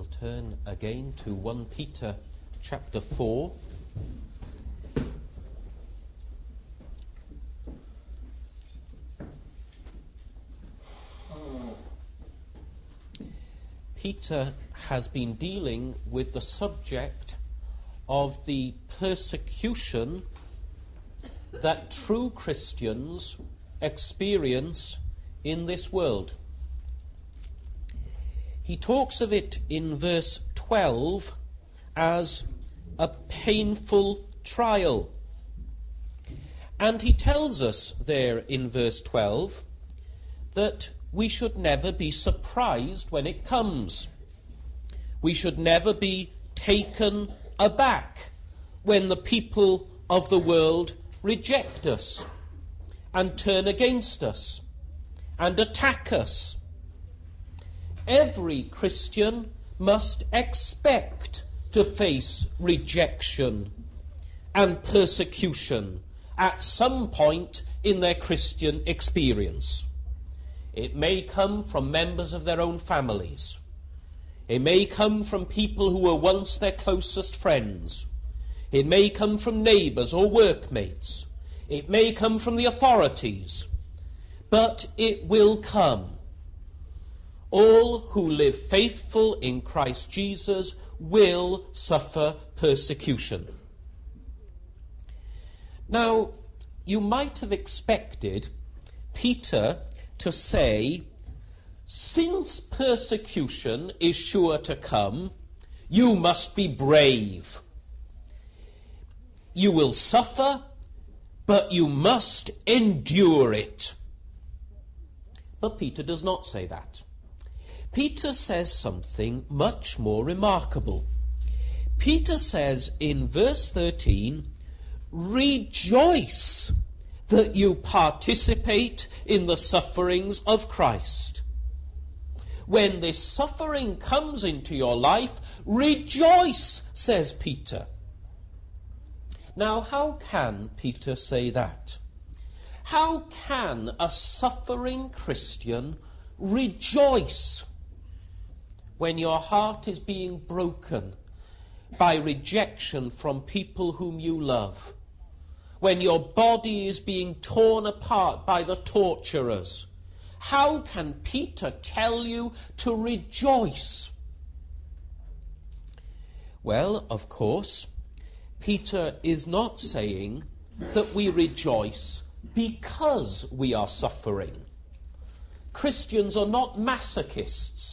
turn again to 1 Peter chapter 4. Peter has been dealing with the subject of the persecution that true Christians experience in this world. He talks of it in verse 12 as a painful trial. And he tells us there in verse 12 that we should never be surprised when it comes. We should never be taken aback when the people of the world reject us and turn against us and attack us. Every Christian must expect to face rejection and persecution at some point in their Christian experience. It may come from members of their own families. It may come from people who were once their closest friends. It may come from neighbours or workmates. It may come from the authorities. But it will come. All who live faithful in Christ Jesus will suffer persecution. Now, you might have expected Peter to say, since persecution is sure to come, you must be brave. You will suffer, but you must endure it. But Peter does not say that. Peter says something much more remarkable. Peter says in verse 13, rejoice that you participate in the sufferings of Christ. When this suffering comes into your life, rejoice, says Peter. Now, how can Peter say that? How can a suffering Christian rejoice when your heart is being broken by rejection from people whom you love? When your body is being torn apart by the torturers? How can Peter tell you to rejoice? Well, of course, Peter is not saying that we rejoice because we are suffering. Christians are not masochists.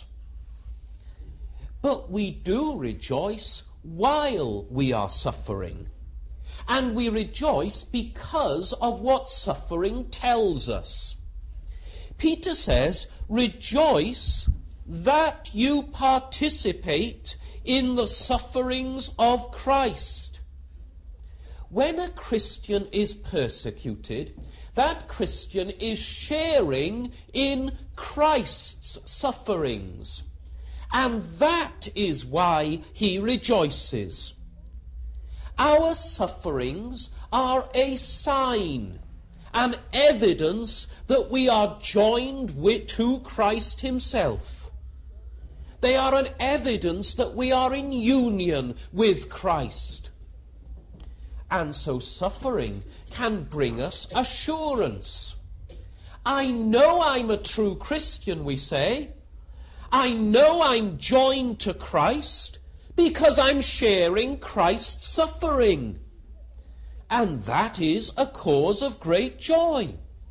But we do rejoice while we are suffering. And we rejoice because of what suffering tells us. Peter says, rejoice that you participate in the sufferings of Christ. When a Christian is persecuted, that Christian is sharing in Christ's sufferings. And that is why he rejoices. Our sufferings are a sign, an evidence that we are joined to Christ himself. They are an evidence that we are in union with Christ. And so suffering can bring us assurance. I know I'm a true Christian, we say. I know I'm joined to Christ because I'm sharing Christ's suffering. And that is a cause of great joy.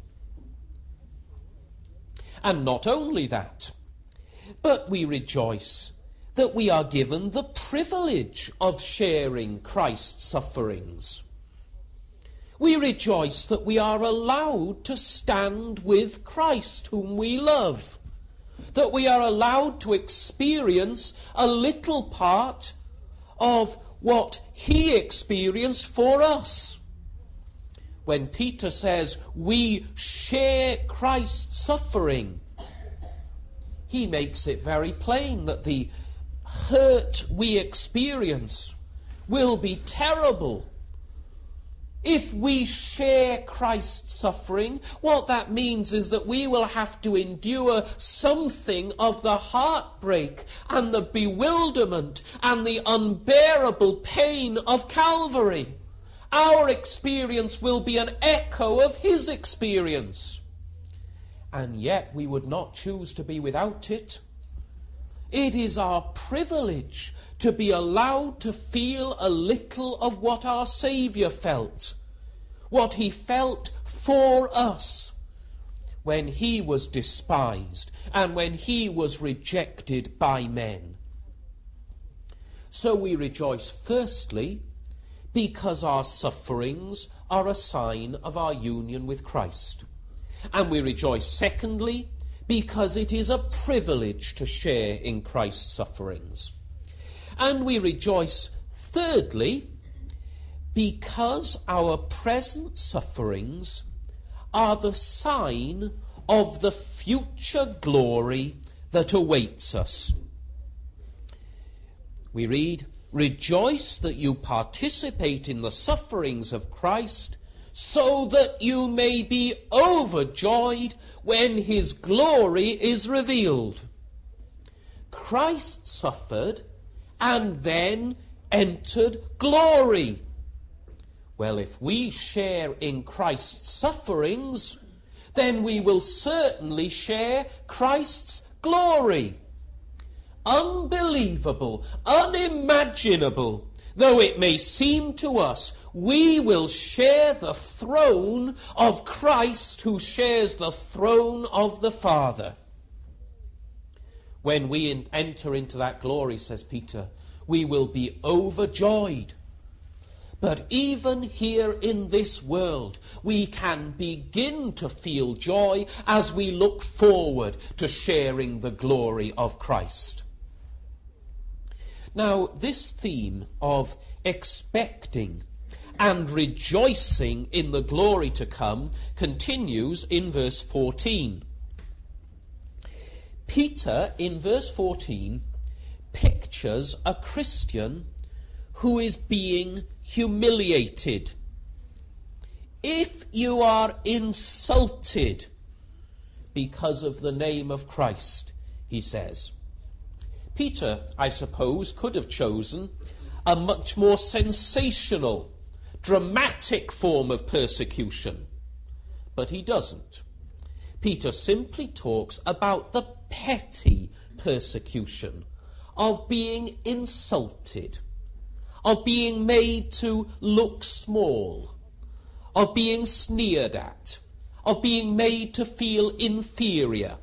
And not only that, but we rejoice that we are given the privilege of sharing Christ's sufferings. We rejoice that we are allowed to stand with Christ, whom we love. That we are allowed to experience a little part of what he experienced for us. When Peter says we share Christ's suffering, he makes it very plain that the hurt we experience will be terrible. If we share Christ's suffering, what that means is that we will have to endure something of the heartbreak and the bewilderment and the unbearable pain of Calvary. Our experience will be an echo of his experience. And yet we would not choose to be without it. It is our privilege to be allowed to feel a little of what our Saviour felt, what he felt for us when he was despised and when he was rejected by men. So we rejoice firstly because our sufferings are a sign of our union with Christ. And we rejoice secondly because it is a privilege to share in Christ's sufferings. And we rejoice thirdly because our present sufferings are the sign of the future glory that awaits us. We read, "Rejoice that you participate in the sufferings of Christ, so that you may be overjoyed when his glory is revealed." Christ suffered and then entered glory. Well, if we share in Christ's sufferings, then we will certainly share Christ's glory. Unbelievable, unimaginable though it may seem to us, we will share the throne of Christ, who shares the throne of the Father. When we enter into that glory, says Peter, we will be overjoyed. But even here in this world, we can begin to feel joy as we look forward to sharing the glory of Christ. Now, this theme of expecting and rejoicing in the glory to come continues in verse 14. Peter, in verse 14, pictures a Christian who is being humiliated. If you are insulted because of the name of Christ, he says. Peter, I suppose, could have chosen a much more sensational, dramatic form of persecution, but he doesn't. Peter simply talks about the petty persecution of being insulted, of being made to look small, of being sneered at, of being made to feel inferior.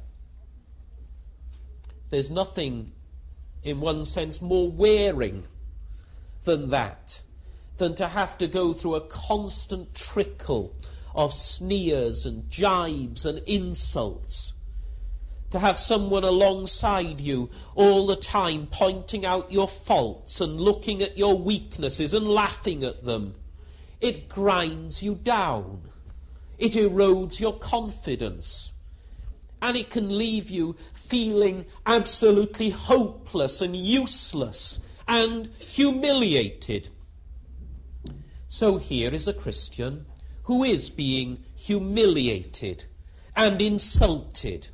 There's nothing, in one sense, more wearing than that, than to have to go through a constant trickle of sneers and jibes and insults, to have someone alongside you all the time pointing out your faults and looking at your weaknesses and laughing at them. It grinds you down. It erodes your confidence. And it can leave you feeling absolutely hopeless and useless and humiliated. So here is a Christian who is being humiliated and insulted.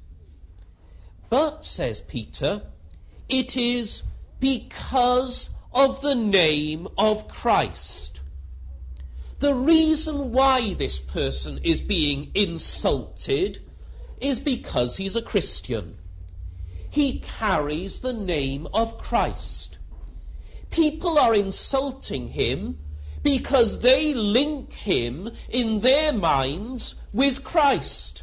But, says Peter, it is because of the name of Christ. The reason why this person is being insulted is because he's a Christian. He carries the name of Christ. People are insulting him because they link him in their minds with Christ.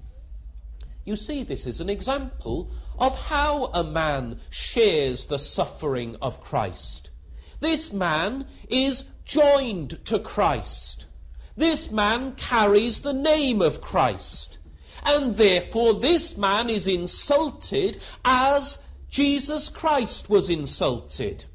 You see, this is an example of how a man shares the suffering of Christ. This man is joined to Christ. This man carries the name of Christ. And therefore this man is insulted as Jesus Christ was insulted.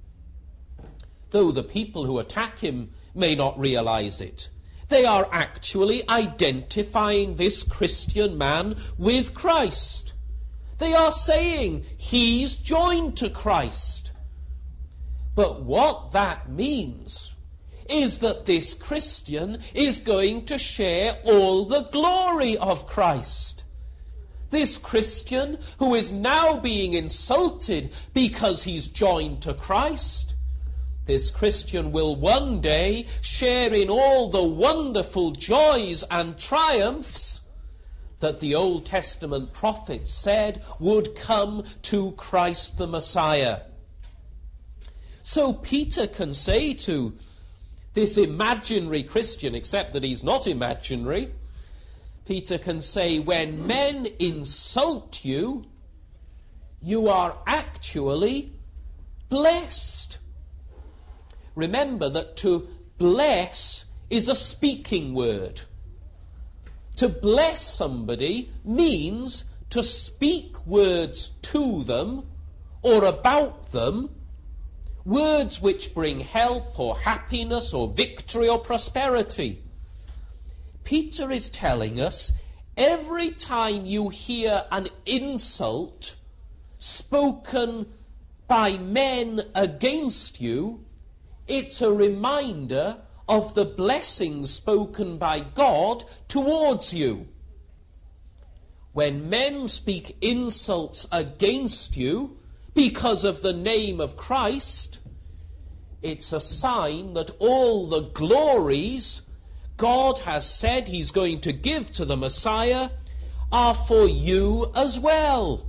Though the people who attack him may not realize it, they are actually identifying this Christian man with Christ. They are saying he's joined to Christ. But what that means is that this Christian is going to share all the glory of Christ. This Christian who is now being insulted because he's joined to Christ, this Christian will one day share in all the wonderful joys and triumphs that the Old Testament prophets said would come to Christ the Messiah. So Peter can say to this imaginary Christian, except that he's not imaginary, Peter can say, when men insult you, you are actually blessed. Remember that to bless is a speaking word. To bless somebody means to speak words to them or about them, words which bring help or happiness or victory or prosperity. Peter is telling us every time you hear an insult spoken by men against you, it's a reminder of the blessings spoken by God towards you. When men speak insults against you because of the name of Christ, it's a sign that all the glories God has said he's going to give to the Messiah are for you as well.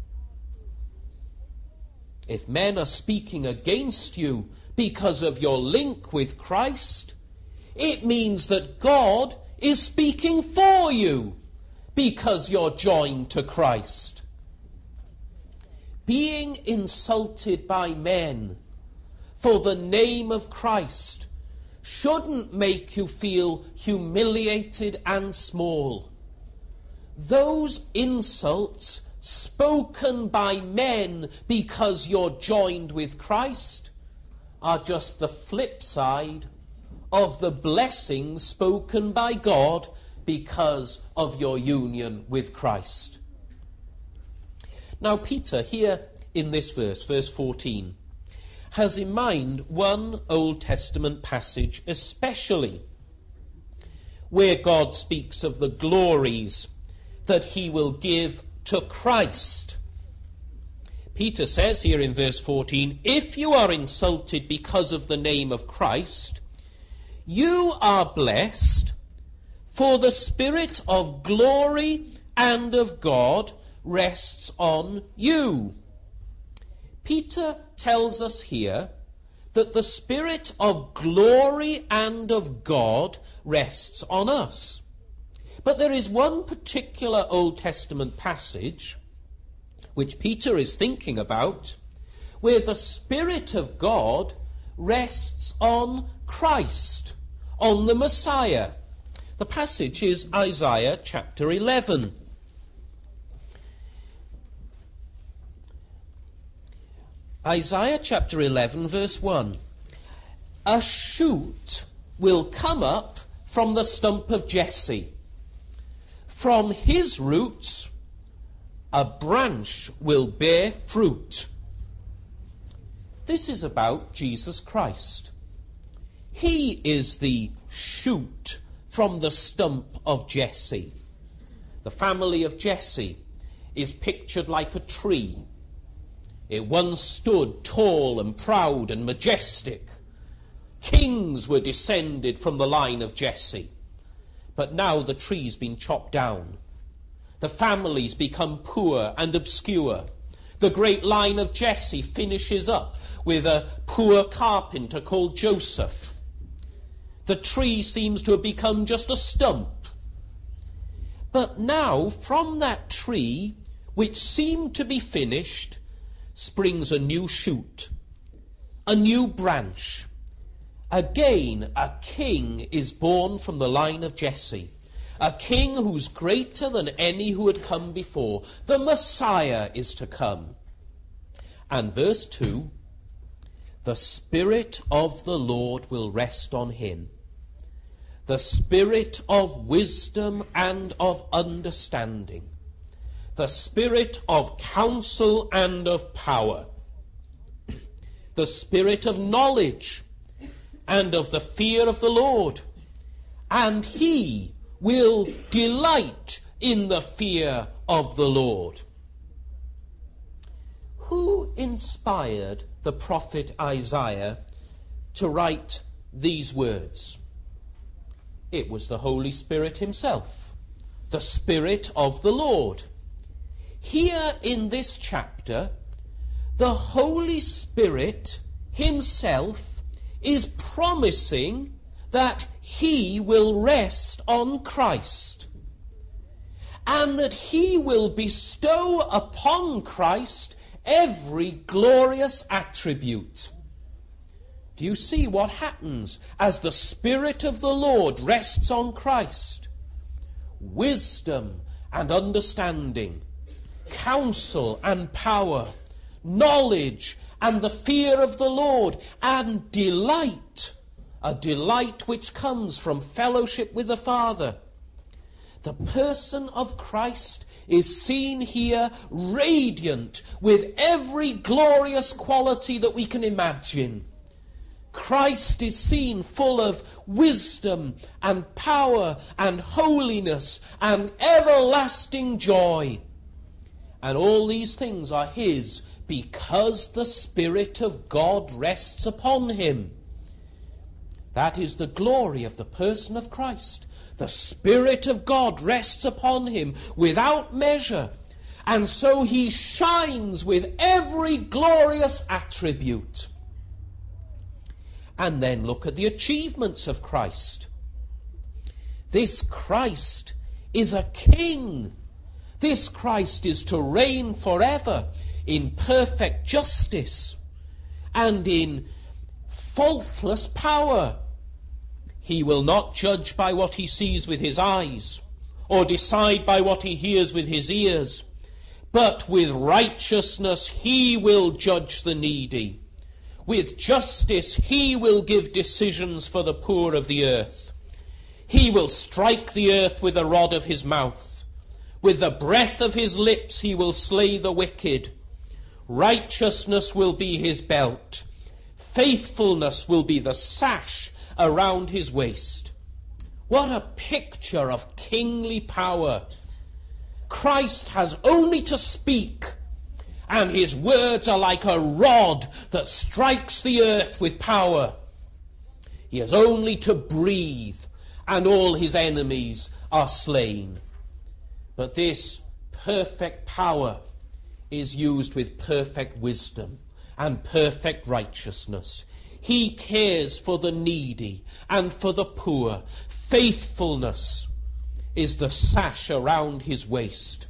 If men are speaking against you because of your link with Christ, it means that God is speaking for you because you're joined to Christ. Being insulted by men for the name of Christ shouldn't make you feel humiliated and small. Those insults spoken by men because you're joined with Christ are just the flip side of the blessings spoken by God because of your union with Christ. Now Peter, here in this verse 14, has in mind one Old Testament passage especially, where God speaks of the glories that he will give to Christ. Peter says here in verse 14, if you are insulted because of the name of Christ, you are blessed, for the Spirit of glory and of God rests on you. Peter tells us here that the Spirit of glory and of God rests on us. But there is one particular Old Testament passage which Peter is thinking about, where the Spirit of God rests on Christ, on the Messiah. The passage is Isaiah chapter 11. Isaiah chapter 11 verse 1. A shoot will come up from the stump of Jesse. From his roots a branch will bear fruit. This is about Jesus Christ. He is the shoot from the stump of Jesse. The family of Jesse is pictured like a tree. It once stood tall and proud and majestic. Kings were descended from the line of Jesse. But now the tree's been chopped down. The family's become poor and obscure. The great line of Jesse finishes up with a poor carpenter called Joseph. The tree seems to have become just a stump. But now, from that tree, which seemed to be finished, springs a new shoot, a new branch. Again, a king is born from the line of Jesse, a king who's greater than any who had come before. The Messiah is to come. And verse 2, the Spirit of the Lord will rest on him, the Spirit of wisdom and of understanding, the Spirit of counsel and of power, the Spirit of knowledge and of the fear of the Lord, and he will delight in the fear of the Lord. Who inspired the prophet Isaiah to write these words? It was the Holy Spirit himself, the Spirit of the Lord. Here in this chapter, the Holy Spirit himself is promising that he will rest on Christ, and that he will bestow upon Christ every glorious attribute. Do you see what happens as the Spirit of the Lord rests on Christ? Wisdom and understanding, counsel and power, knowledge and the fear of the Lord, and delight, a delight which comes from fellowship with the Father. The person of Christ is seen here radiant with every glorious quality that we can imagine. Christ is seen full of wisdom and power and holiness and everlasting joy. And all these things are his because the Spirit of God rests upon him. That is the glory of the person of Christ. The Spirit of God rests upon him without measure, and so he shines with every glorious attribute. And then look at the achievements of Christ. This Christ is a king. This Christ is to reign forever in perfect justice and in faultless power. He will not judge by what he sees with his eyes, or decide by what he hears with his ears, but with righteousness he will judge the needy. With justice he will give decisions for the poor of the earth. He will strike the earth with the rod of his mouth. With the breath of his lips he will slay the wicked. Righteousness will be his belt. Faithfulness will be the sash around his waist. What a picture of kingly power. Christ has only to speak, and his words are like a rod that strikes the earth with power. He has only to breathe, and all his enemies are slain. But this perfect power is used with perfect wisdom and perfect righteousness. He cares for the needy and for the poor. Faithfulness is the sash around his waist.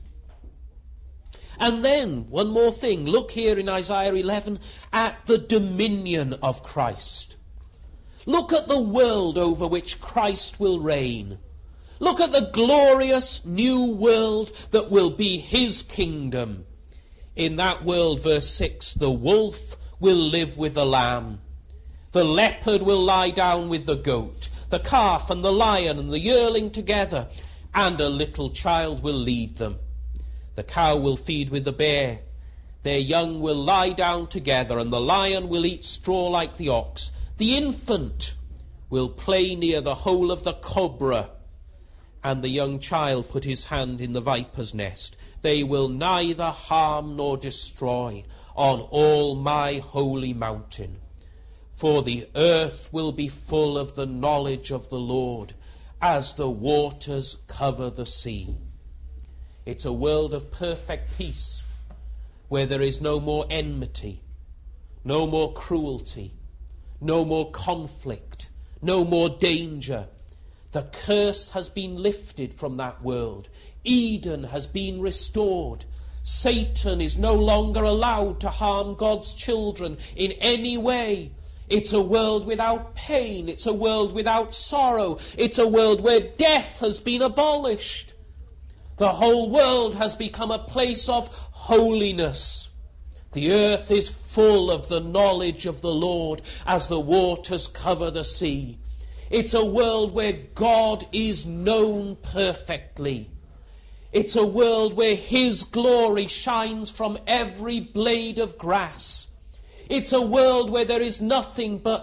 And then, one more thing. Look here in Isaiah 11 at the dominion of Christ. Look at the world over which Christ will reign. Look at the glorious new world that will be his kingdom. In that world, verse 6, the wolf will live with the lamb. The leopard will lie down with the goat, the calf and the lion and the yearling together, and a little child will lead them. The cow will feed with the bear. Their young will lie down together, and the lion will eat straw like the ox. The infant will play near the hole of the cobra, and the young child put his hand in the viper's nest. They will neither harm nor destroy on all my holy mountain. For the earth will be full of the knowledge of the Lord, as the waters cover the sea. It's a world of perfect peace, where there is no more enmity, no more cruelty, no more conflict, no more danger. The curse has been lifted from that world. Eden has been restored. Satan is no longer allowed to harm God's children in any way. It's a world without pain. It's a world without sorrow. It's a world where death has been abolished. The whole world has become a place of holiness. The earth is full of the knowledge of the Lord as the waters cover the sea. It's a world where God is known perfectly. It's a world where his glory shines from every blade of grass. It's a world where there is nothing but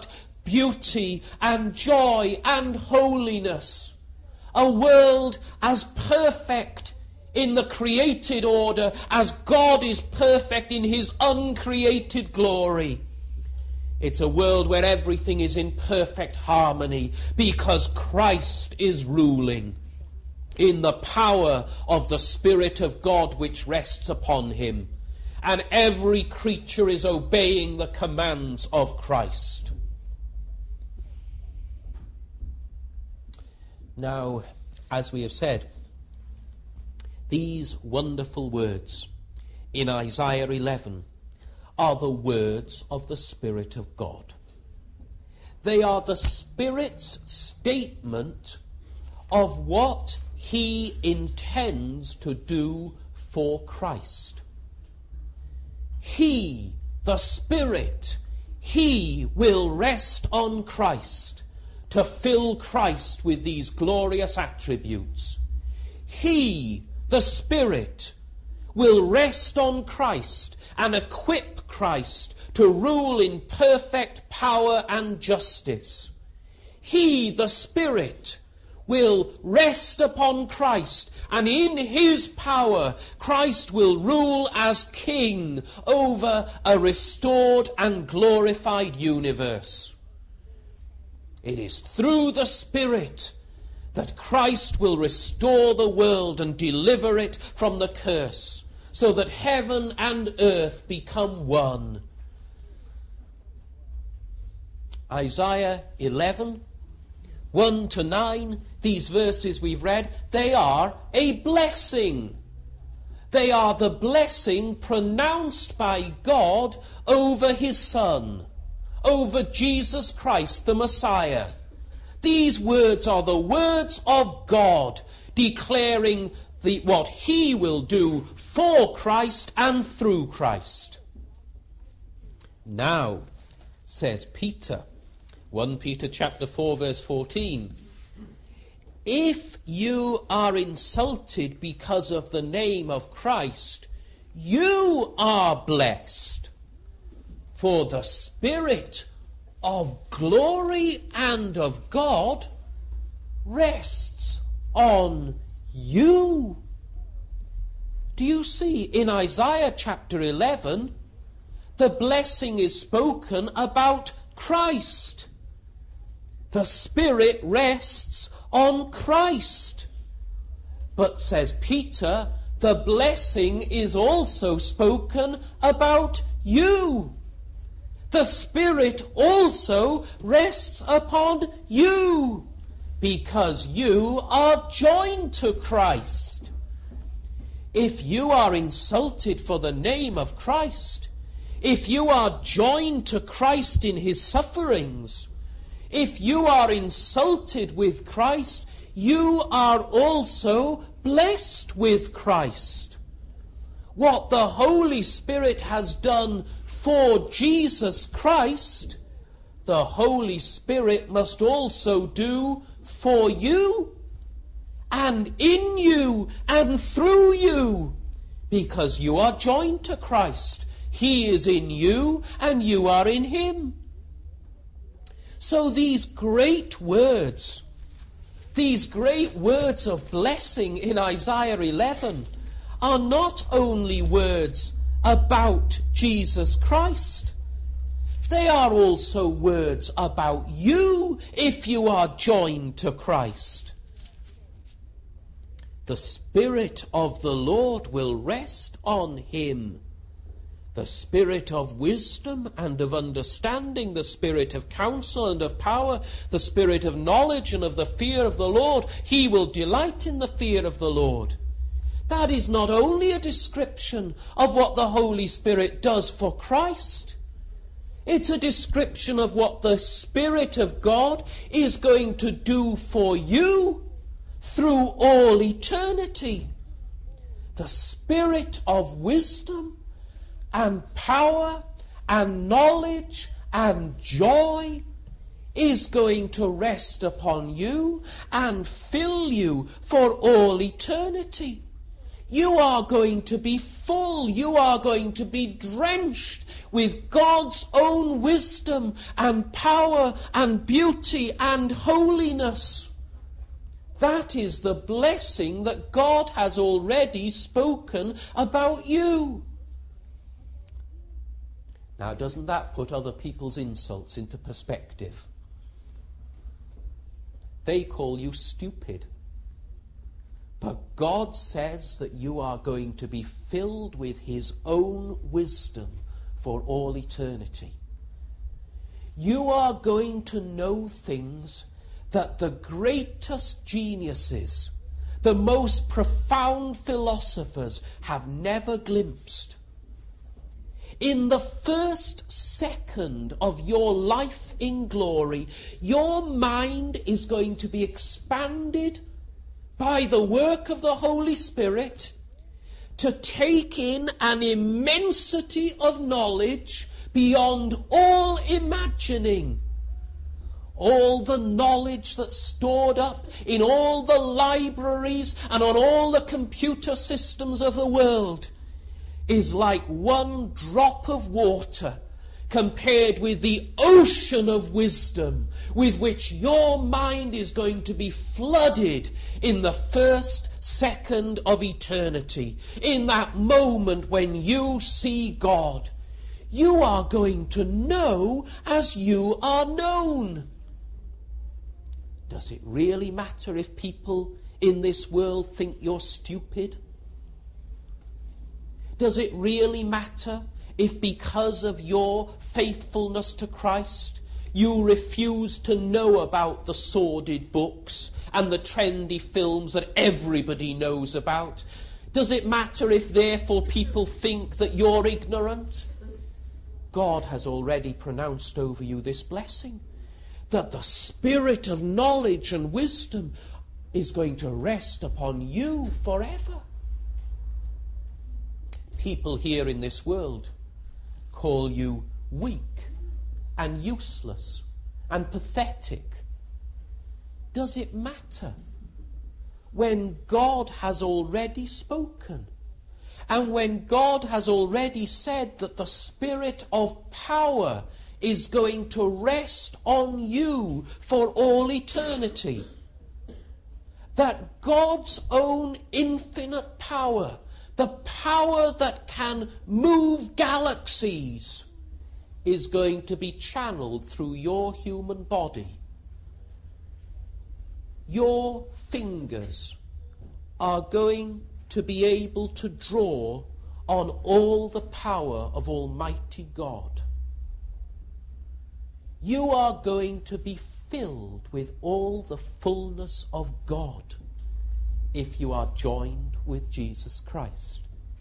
beauty and joy and holiness. A world as perfect in the created order as God is perfect in his uncreated glory. It's a world where everything is in perfect harmony because Christ is ruling in the power of the Spirit of God which rests upon him. And every creature is obeying the commands of Christ. Now, as we have said, these wonderful words in Isaiah 11 are the words of the Spirit of God. They are the Spirit's statement of what he intends to do for Christ. He, the Spirit, he will rest on Christ to fill Christ with these glorious attributes. He, the Spirit, will rest on Christ and equip Christ to rule in perfect power and justice. He, the Spirit, will rest upon Christ, and in his power Christ will rule as King over a restored and glorified universe. It is through the Spirit that Christ will restore the world and deliver it from the curse, so that heaven and earth become one. Isaiah 11, 1 to 9, these verses we've read, they are a blessing. They are the blessing pronounced by God over his Son, over Jesus Christ, the Messiah. These words are the words of God, declaring what he will do for Christ and through Christ. Now, says Peter, 1 Peter chapter 4 verse 14, if you are insulted because of the name of Christ, you are blessed, for the Spirit of glory and of God rests on you. Do you see, in Isaiah chapter 11, the blessing is spoken about Christ. The Spirit rests on Christ. But, says Peter, the blessing is also spoken about you. The Spirit also rests upon you, because you are joined to Christ. If you are insulted for the name of Christ, if you are joined to Christ in his sufferings, if you are insulted with Christ, you are also blessed with Christ. What the Holy Spirit has done for Jesus Christ, the Holy Spirit must also do for you, and in you, and through you, because you are joined to Christ. He is in you, and you are in him. So these great words of blessing in Isaiah 11 are not only words about Jesus Christ. They are also words about you if you are joined to Christ. The Spirit of the Lord will rest on him. The Spirit of wisdom and of understanding, the Spirit of counsel and of power, the Spirit of knowledge and of the fear of the Lord. He will delight in the fear of the Lord. That is not only a description of what the Holy Spirit does for Christ. It's a description of what the Spirit of God is going to do for you through all eternity. The Spirit of wisdom and power and knowledge and joy is going to rest upon you and fill you for all eternity. You are going to be full. You are going to be drenched with God's own wisdom and power and beauty and holiness. That is the blessing that God has already spoken about you. Now, doesn't that put other people's insults into perspective? They call you stupid. But God says that you are going to be filled with His own wisdom for all eternity. You are going to know things that the greatest geniuses, the most profound philosophers have never glimpsed. In the first second of your life in glory, your mind is going to be expanded by the work of the Holy Spirit to take in an immensity of knowledge beyond all imagining. All the knowledge that's stored up in all the libraries and on all the computer systems of the world is like one drop of water compared with the ocean of wisdom with which your mind is going to be flooded in the first second of eternity. In that moment when you see God, you are going to know as you are known. Does it really matter if people in this world think you're stupid? Does it really matter if because of your faithfulness to Christ, you refuse to know about the sordid books and the trendy films that everybody knows about? Does it matter if therefore people think that you're ignorant? God has already pronounced over you this blessing, that the spirit of knowledge and wisdom is going to rest upon you forever. People here in this world call you weak and useless and pathetic. Does it matter when God has already spoken and when God has already said that the spirit of power is going to rest on you for all eternity? That God's own infinite power, the power that can move galaxies, is going to be channeled through your human body. Your fingers are going to be able to draw on all the power of Almighty God. You are going to be filled with all the fullness of God if you are joined with Jesus Christ.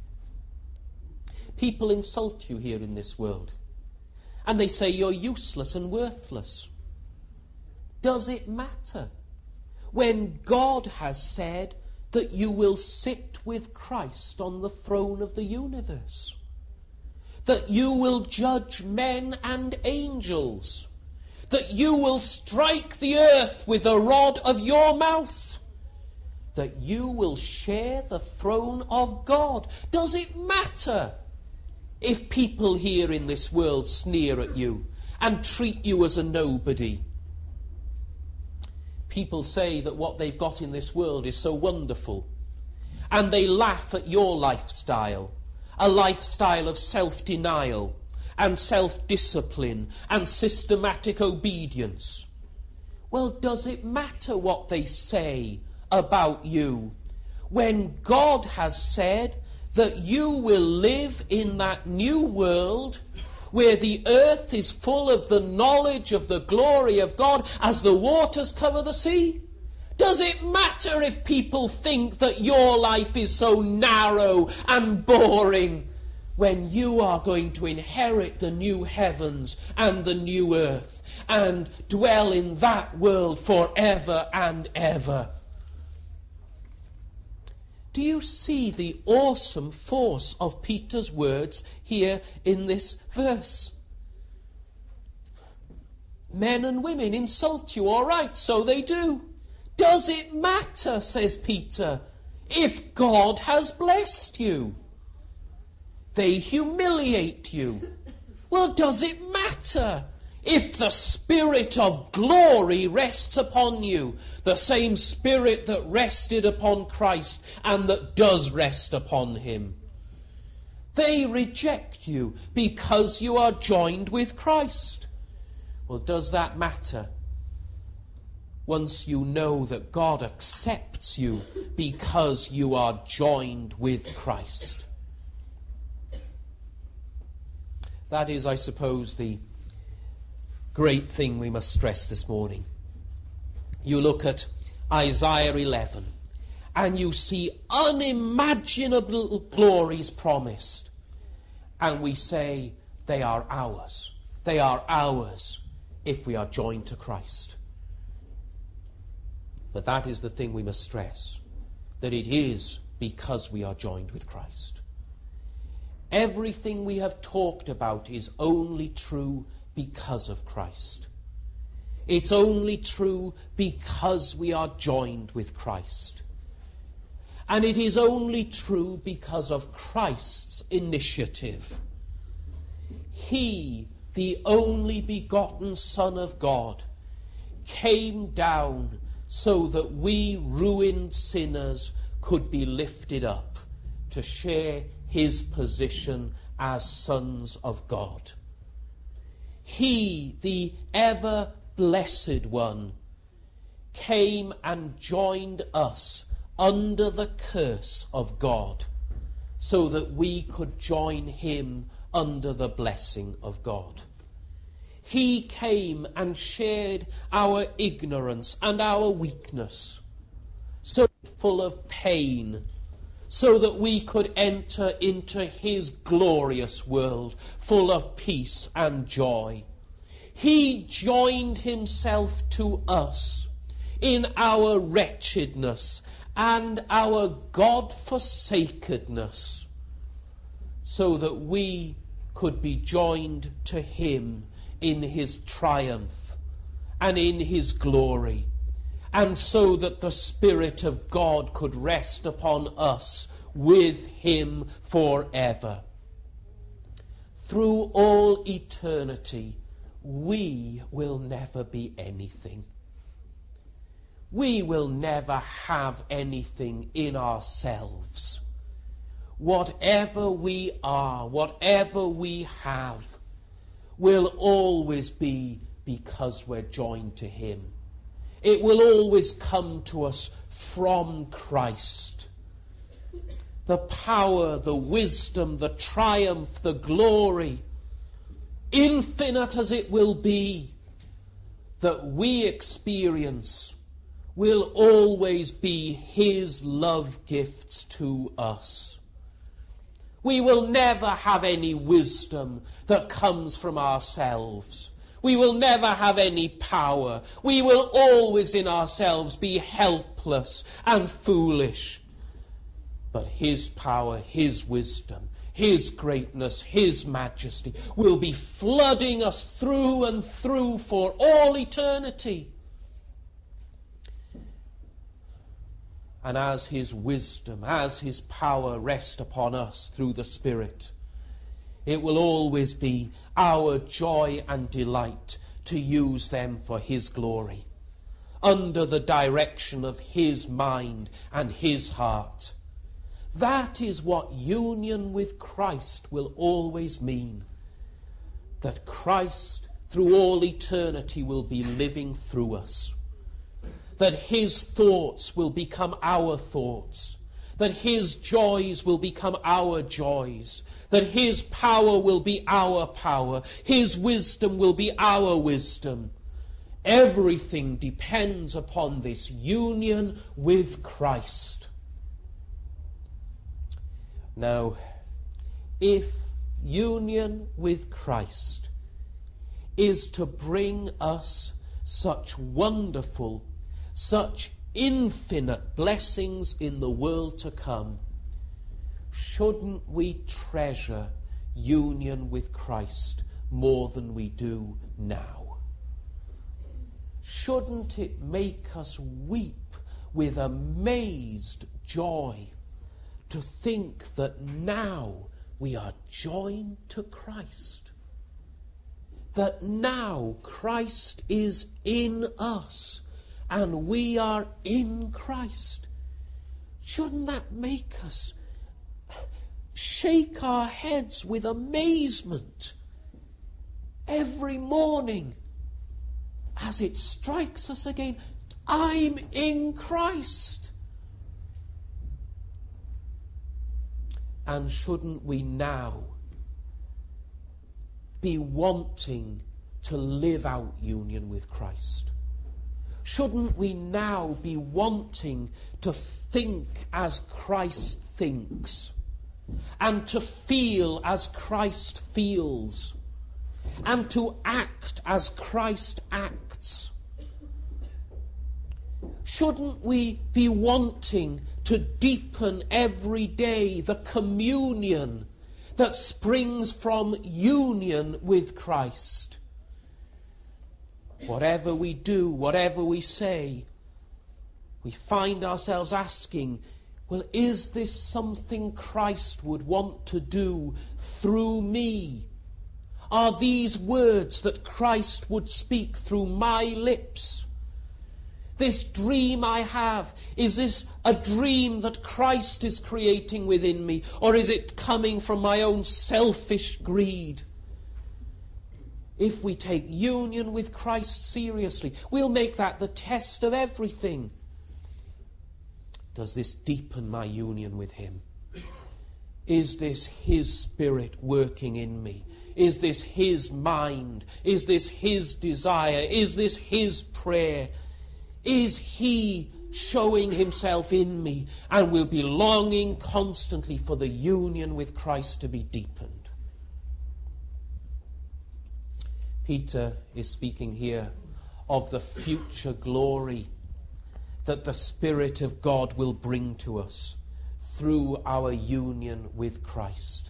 People insult you here in this world, and they say you're useless and worthless. Does it matter when God has said that you will sit with Christ on the throne of the universe? That you will judge men and angels? That you will strike the earth with the rod of your mouth? That you will share the throne of God? Does it matter if people here in this world sneer at you and treat you as a nobody? People say that what they've got in this world is so wonderful, and they laugh at your lifestyle, a lifestyle of self-denial and self-discipline and systematic obedience. Well, does it matter what they say about you when God has said that you will live in that new world where the earth is full of the knowledge of the glory of God as the waters cover the sea? Does it matter if people think that your life is so narrow and boring when you are going to inherit the new heavens and the new earth and dwell in that world forever and ever? Do you see the awesome force of Peter's words here in this verse? Men and women insult you, all right, so they do. Does it matter, says Peter, if God has blessed you? They humiliate you. Well, does it matter if the Spirit of glory rests upon you, the same Spirit that rested upon Christ and that does rest upon him? They reject you because you are joined with Christ. Well, does that matter once you know that God accepts you because you are joined with Christ? That is, I suppose, the great thing we must stress this morning. You look at Isaiah 11 and you see unimaginable glories promised, and we say they are ours. They are ours if we are joined to Christ. But that is the thing we must stress, that it is because we are joined with Christ. Everything we have talked about is only true because of Christ. It's only true because we are joined with Christ. And it is only true because of Christ's initiative. He, the only begotten Son of God, came down so that we ruined sinners could be lifted up to share his position as sons of God. He, the ever blessed one, came and joined us under the curse of God so that we could join him under the blessing of God. He came and shared our ignorance and our weakness, so full of pain, so that we could enter into his glorious world, full of peace and joy. He joined himself to us in our wretchedness and our God-forsakenness, so that we could be joined to him in his triumph and in his glory, and so that the Spirit of God could rest upon us with him forever. Through all eternity, we will never be anything. We will never have anything in ourselves. Whatever we are, whatever we have, will always be because we're joined to him. It will always come to us from Christ. The power, the wisdom, the triumph, the glory, infinite as it will be, that we experience will always be his love gifts to us. We will never have any wisdom that comes from ourselves. We will never have any power. We will always in ourselves be helpless and foolish. But his power, his wisdom, his greatness, his majesty will be flooding us through and through for all eternity. And as his wisdom, as his power rest upon us through the Spirit, it will always be our joy and delight to use them for his glory, under the direction of his mind and his heart. That is what union with Christ will always mean. That Christ, through all eternity, will be living through us. That his thoughts will become our thoughts. That his joys will become our joys. That his power will be our power. His wisdom will be our wisdom. Everything depends upon this union with Christ. Now, if union with Christ is to bring us such wonderful, such infinite blessings in the world to come, shouldn't we treasure union with Christ more than we do now? Shouldn't it make us weep with amazed joy to think that now we are joined to Christ. That now Christ is in us and we are in Christ. Shouldn't that make us shake our heads with amazement every morning as it strikes us again? I'm in Christ. And shouldn't we now be wanting to live out union with Christ? Shouldn't we now be wanting to think as Christ thinks, and to feel as Christ feels, and to act as Christ acts? Shouldn't we be wanting to deepen every day the communion that springs from union with Christ? Whatever we do, whatever we say, we find ourselves asking, well, is this something Christ would want to do through me? Are these words that Christ would speak through my lips? This dream I have, is this a dream that Christ is creating within me, or is it coming from my own selfish greed? If we take union with Christ seriously, we'll make that the test of everything. Does this deepen my union with Him? Is this His Spirit working in me? Is this His mind? Is this His desire? Is this His prayer? Is He showing Himself in me? And we'll be longing constantly for the union with Christ to be deepened. Peter is speaking here of the future glory that the Spirit of God will bring to us through our union with Christ.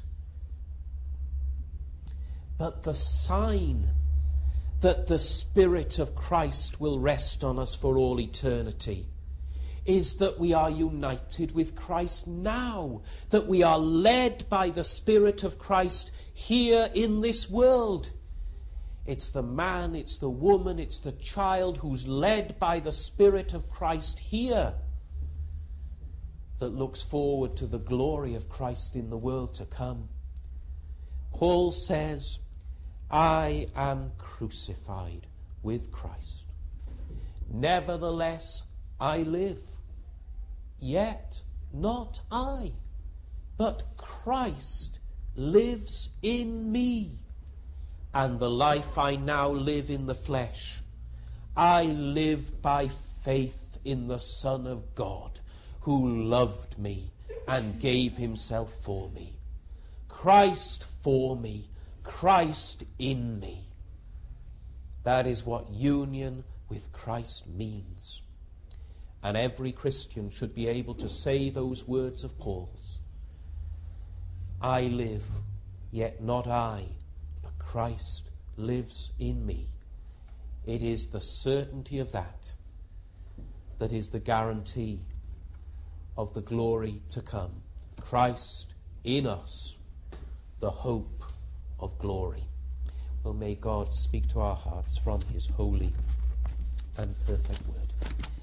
But the sign that the Spirit of Christ will rest on us for all eternity is that we are united with Christ now, that we are led by the Spirit of Christ here in this world. It's the man, it's the woman, it's the child who's led by the Spirit of Christ here that looks forward to the glory of Christ in the world to come. Paul says, I am crucified with Christ. Nevertheless, I live. Yet not I, but Christ lives in me. And the life I now live in the flesh, I live by faith in the Son of God, who loved me and gave Himself for me. Christ for me, Christ in me. That is what union with Christ means. And every Christian should be able to say those words of Paul's. I live, yet not I, but Christ lives in me. It is the certainty of that that is the guarantee of the glory to come. Christ in us, the hope of glory. Well, may God speak to our hearts from His holy and perfect word.